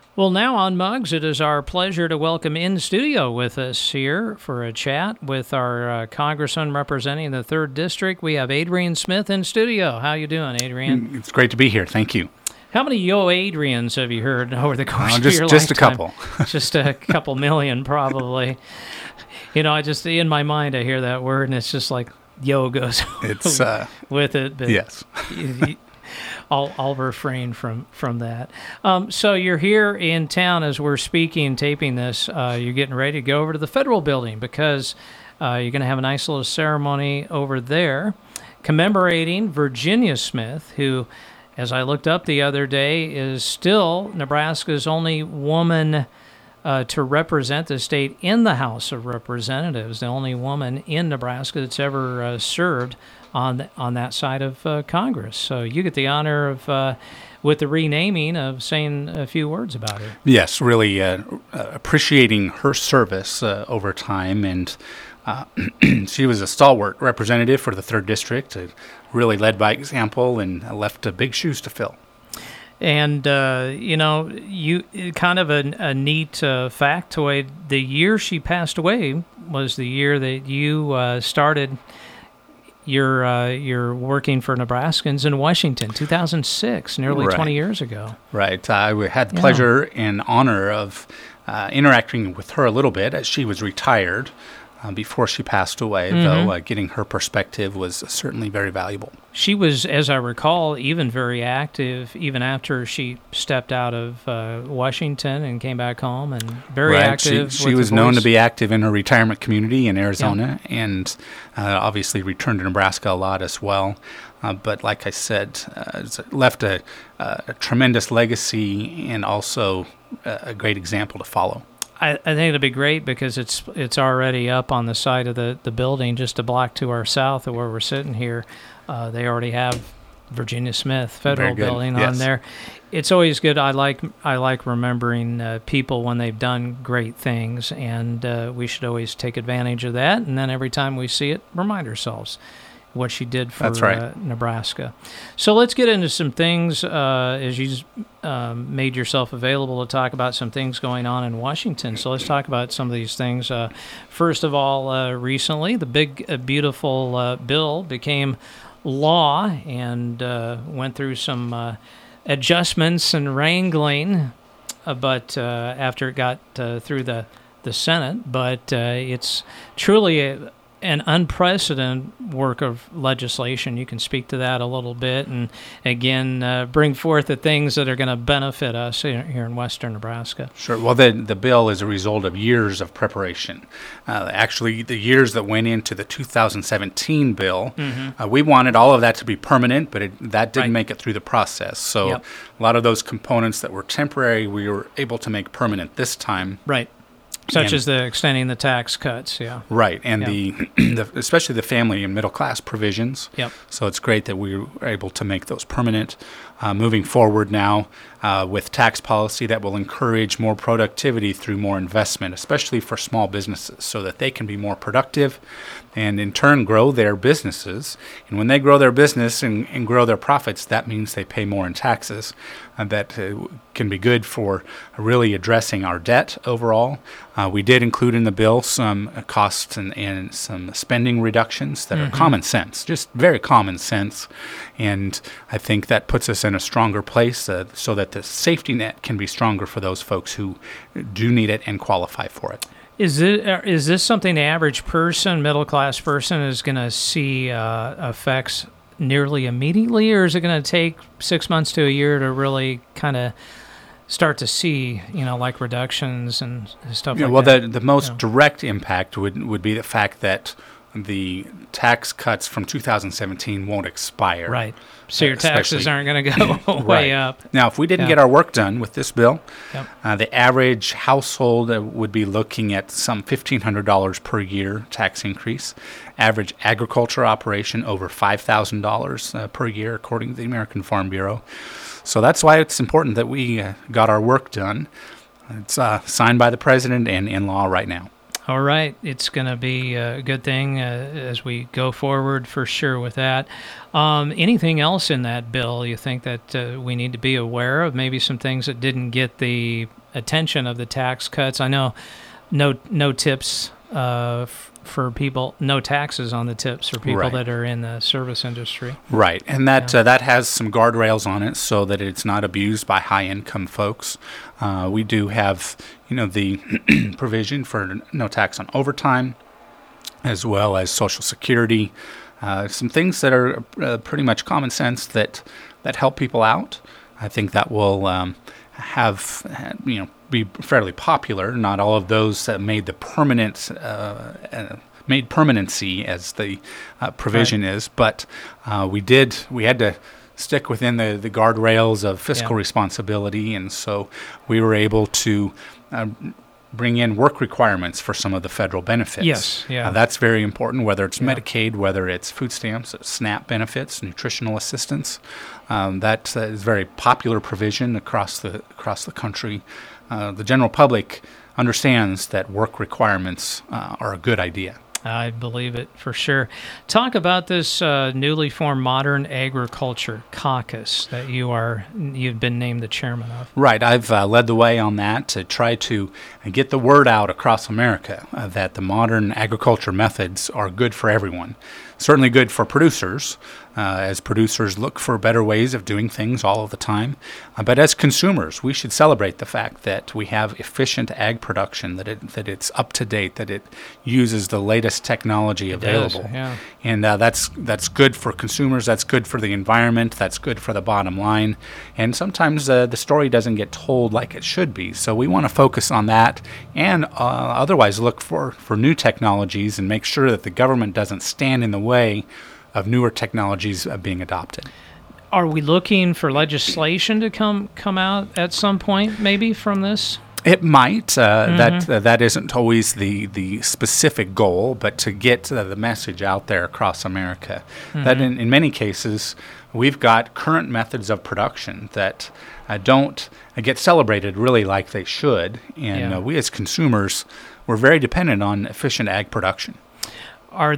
Well, now on Mugs, it is our pleasure to welcome in studio with us here for a chat with our congressman representing the 3rd District. We have Adrian Smith in studio. How you doing, Adrian? It's great to be here. Thank you. How many Yo Adrians have you heard over the course of your just lifetime? A couple. Just a couple million, probably. You know, I just, in my mind, I hear that word, and it's just like Yo goes with it. But yes. I'll refrain from that. So you're here in town as we're speaking, taping this. You're getting ready to go over to the Federal Building because you're going to have a nice little ceremony over there commemorating Virginia Smith, who, as I looked up the other day, is still Nebraska's only woman to represent the state in the House of Representatives, the only woman in Nebraska that's ever served on that side of Congress. So you get the honor of, with the renaming, of saying a few words about her. Yes, really appreciating her service over time, and she was a stalwart representative for the 3rd District, really led by example and left big shoes to fill. And, you kind of a neat factoid, the year she passed away was the year that you started your working for Nebraskans in Washington, 2006, nearly 20 years ago. Right. I had the pleasure and honor of interacting with her a little bit as she was retired before she passed away, though getting her perspective was certainly very valuable. She was, as I recall, even very active even after she stepped out of Washington and came back home, and very active. She was known to be active in her retirement community in Arizona, and obviously returned to Nebraska a lot as well. But like I said, left a tremendous legacy and also a great example to follow. I think it'll be great because it's already up on the side of the building, just a block to our south of where we're sitting here. They already have Virginia Smith Federal Building on there. It's always good. I like remembering people when they've done great things, and we should always take advantage of that. And then every time we see it, remind ourselves what she did for Nebraska. So let's get into some things as you made yourself available to talk about some things going on in Washington. So let's talk about some of these things. First of all, recently, the big, beautiful bill became law and went through some adjustments and wrangling, but after it got through the Senate. But it's truly an unprecedented work of legislation. You can speak to that a little bit and, again, bring forth the things that are going to benefit us here in western Nebraska. Sure. Well, the bill is a result of years of preparation. Actually, the years that went into the 2017 bill, we wanted all of that to be permanent, but that didn't make it through the process. So a lot of those components that were temporary, we were able to make permanent this time. Right. Such as the extending the tax cuts, Right, and the especially the family and middle class provisions. So it's great that we were able to make those permanent. Moving forward now with tax policy that will encourage more productivity through more investment, especially for small businesses, so that they can be more productive and in turn grow their businesses. And when they grow their business and grow their profits, that means they pay more in taxes. That can be good for really addressing our debt overall. We did include in the bill some costs and some spending reductions that are common sense, just very common sense. And I think that puts us in a stronger place so that the safety net can be stronger for those folks who do need it and qualify for it. Is this something the average person, middle-class person, is going to see effects nearly immediately, or is it going to take 6 months to a year to really kind of start to see, like reductions and stuff like that? Well, the most direct impact would be the fact that the tax cuts from 2017 won't expire. Right. So your taxes aren't going to go way up. Now, if we didn't get our work done with this bill, the average household would be looking at some $1,500 per year tax increase. Average agriculture operation over $5,000 per year, according to the American Farm Bureau. So that's why it's important that we got our work done. It's signed by the president and in law right now. All right. It's going to be a good thing as we go forward for sure with that. Anything else in that bill you think that we need to be aware of? Maybe some things that didn't get the attention of the tax cuts. I know no tips for people, no taxes on the tips for people that are in the service industry. Right, and that has some guardrails on it so that it's not abused by high-income folks. We do have, the provision for no tax on overtime, as well as Social Security. Some things that are pretty much common sense that help people out. I think that will be fairly popular. Not all of those made the permanency as the provision is, but we had to stick within the guardrails of fiscal responsibility, and so we were able to bring in work requirements for some of the federal benefits. Yes, yeah. That's very important, whether it's Medicaid, whether it's food stamps, SNAP benefits, nutritional assistance. That is very popular provision across the country. The general public understands that work requirements are a good idea. I believe it for sure. Talk about this newly formed Modern Agriculture Caucus that you've been named the chairman of. Right. I've led the way on that to try to get the word out across America that the modern agriculture methods are good for everyone. Certainly good for producers, as producers look for better ways of doing things all of the time. But as consumers, we should celebrate the fact that we have efficient ag production, that it's up to date, that it uses the latest technology available. It does, yeah. And that's good for consumers, that's good for the environment, that's good for the bottom line. And sometimes the story doesn't get told like it should be. So we want to focus on that and otherwise look for new technologies and make sure that the government doesn't stand in the way of newer technologies being adopted. Are we looking for legislation to come out at some point, maybe, from this? It might. That isn't always the specific goal, but to get the message out there across America. That in many cases, we've got current methods of production that don't get celebrated really like they should. And we as consumers, we're very dependent on efficient ag production. Are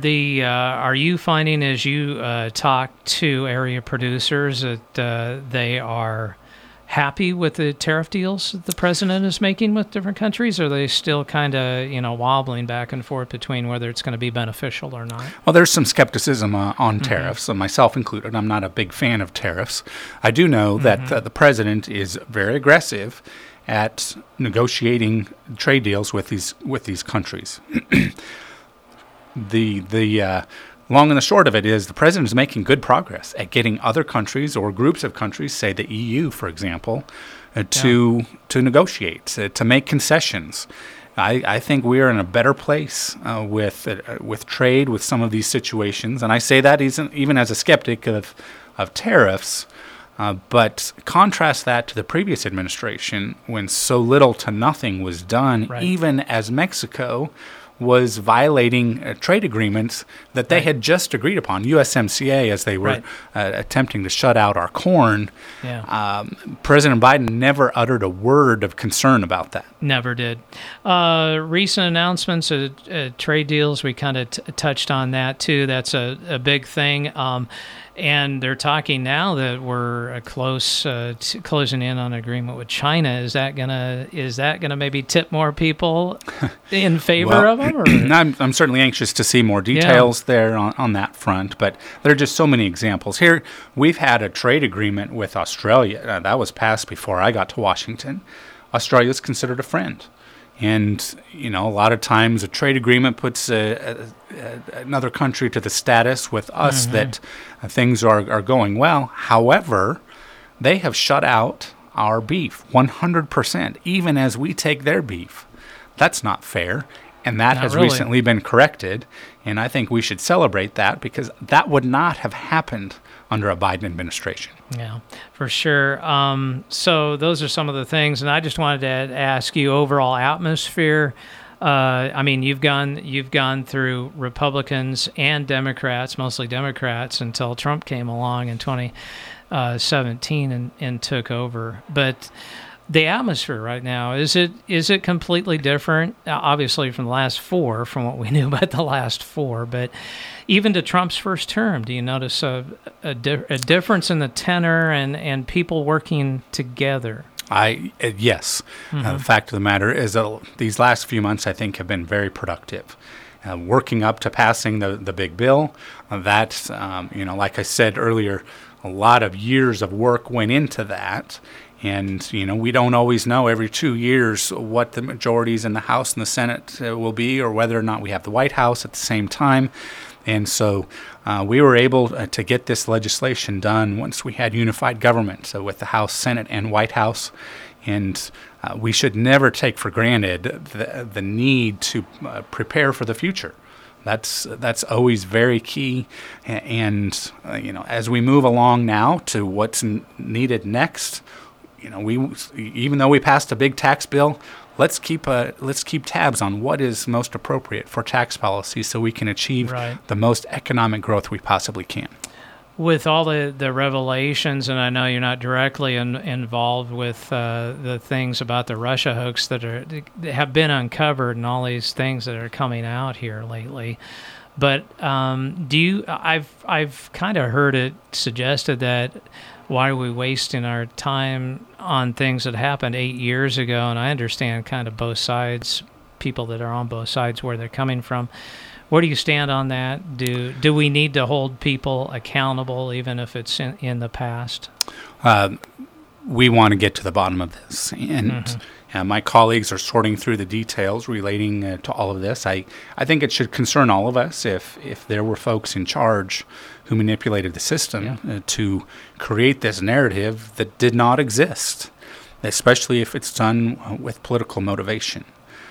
you finding as you talk to area producers that they are happy with the tariff deals that the president is making with different countries? Or are they still kind of wobbling back and forth between whether it's going to be beneficial or not? Well, there's some skepticism on tariffs, myself included. I'm not a big fan of tariffs. I do know that the president is very aggressive at negotiating trade deals with these countries. The long and the short of it is the president is making good progress at getting other countries or groups of countries, say the EU, for example, to negotiate, to make concessions. I think we are in a better place with trade, with some of these situations, and I say that even as a skeptic of tariffs. But contrast that to the previous administration when so little to nothing was done, even as Mexico was violating trade agreements that they had just agreed upon, USMCA, as they were attempting to shut out our corn. Yeah. President Biden never uttered a word of concern about that. Never did. Recent announcements of trade deals, we kind of touched on that too. That's a big thing. And they're talking now that we're close to closing in on an agreement with China. Is that gonna maybe tip more people in favor of them? Or? I'm certainly anxious to see more details there on that front. But there are just so many examples. Here we've had a trade agreement with Australia that was passed before I got to Washington. Australia is considered a friend. And, a lot of times a trade agreement puts another country to the status with us that things are going well. However, they have shut out our beef 100%, even as we take their beef. That's not fair. And that has recently been corrected. And I think we should celebrate that because that would not have happened under a Biden administration. Yeah, for sure. So those are some of the things. And I just wanted to ask you overall atmosphere. You've gone through Republicans and Democrats, mostly Democrats, until Trump came along in 2017 and took over. But the atmosphere right now, is it completely different? Obviously from the last four, from what we knew about the last four, but even to Trump's first term, do you notice a difference in the tenor and people working together? Yes. The fact of the matter is that these last few months, I think, have been very productive. Working up to passing the big bill, like I said earlier, a lot of years of work went into that. And, we don't always know every 2 years what the majorities in the House and the Senate will be, or whether or not we have the White House at the same time. And so we were able to get this legislation done once we had unified government, so with the House, Senate, and White House. And we should never take for granted the need to prepare for the future. That's always very key. And, as we move along now to what's needed next, even though we passed a big tax bill, let's keep tabs on what is most appropriate for tax policy so we can achieve the most economic growth we possibly can. With all the revelations, and I know you're not directly involved with the things about the Russia hoax that have been uncovered and all these things that are coming out here lately, but I've kind of heard it suggested that why are we wasting our time on things that happened 8 years ago? And I understand kind of both sides, people that are on both sides, where they're coming from. Where do you stand on that? Do we need to hold people accountable, even if it's in the past? We want to get to the bottom of this. And my colleagues are sorting through the details relating to all of this. I think it should concern all of us if there were folks in charge who manipulated the system to create this narrative that did not exist, especially if it's done with political motivation.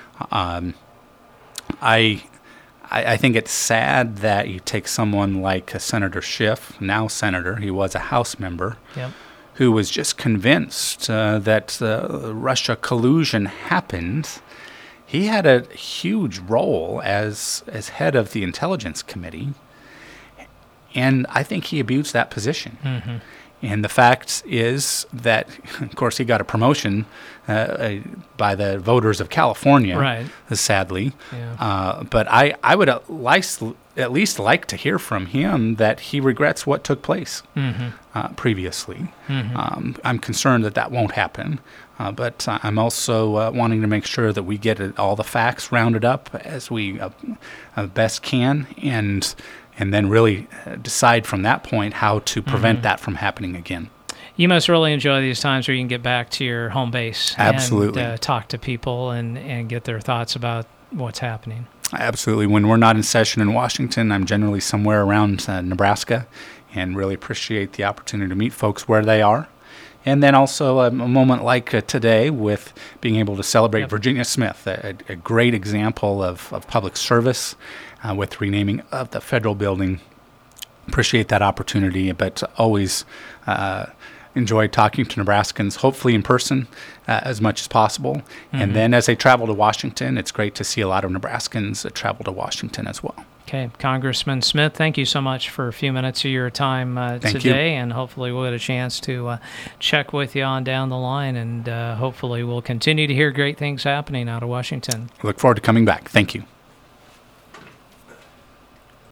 I think it's sad that you take someone like Senator Schiff, now senator, he was a House member, who was just convinced that Russia collusion happened. He had a huge role as head of the Intelligence Committee, and I think he abused that position. And the fact is that, of course, he got a promotion by the voters of California, sadly. But I would at least like to hear from him that he regrets what took place previously. I'm concerned that won't happen. But I'm also wanting to make sure that we get all the facts rounded up as we best can, and then really decide from that point how to prevent that from happening again. You must really enjoy these times where you can get back to your home base and talk to people and get their thoughts about what's happening. Absolutely. When we're not in session in Washington, I'm generally somewhere around Nebraska, and really appreciate the opportunity to meet folks where they are. And then also a moment like today with being able to celebrate Virginia Smith, a great example of public service with renaming of the federal building. Appreciate that opportunity, but always enjoy talking to Nebraskans, hopefully in person as much as possible. And then as they travel to Washington, it's great to see a lot of Nebraskans travel to Washington as well. Okay, Congressman Smith, thank you so much for a few minutes of your time today, and hopefully we'll get a chance to check with you on down the line, and hopefully we'll continue to hear great things happening out of Washington. I look forward to coming back. Thank you.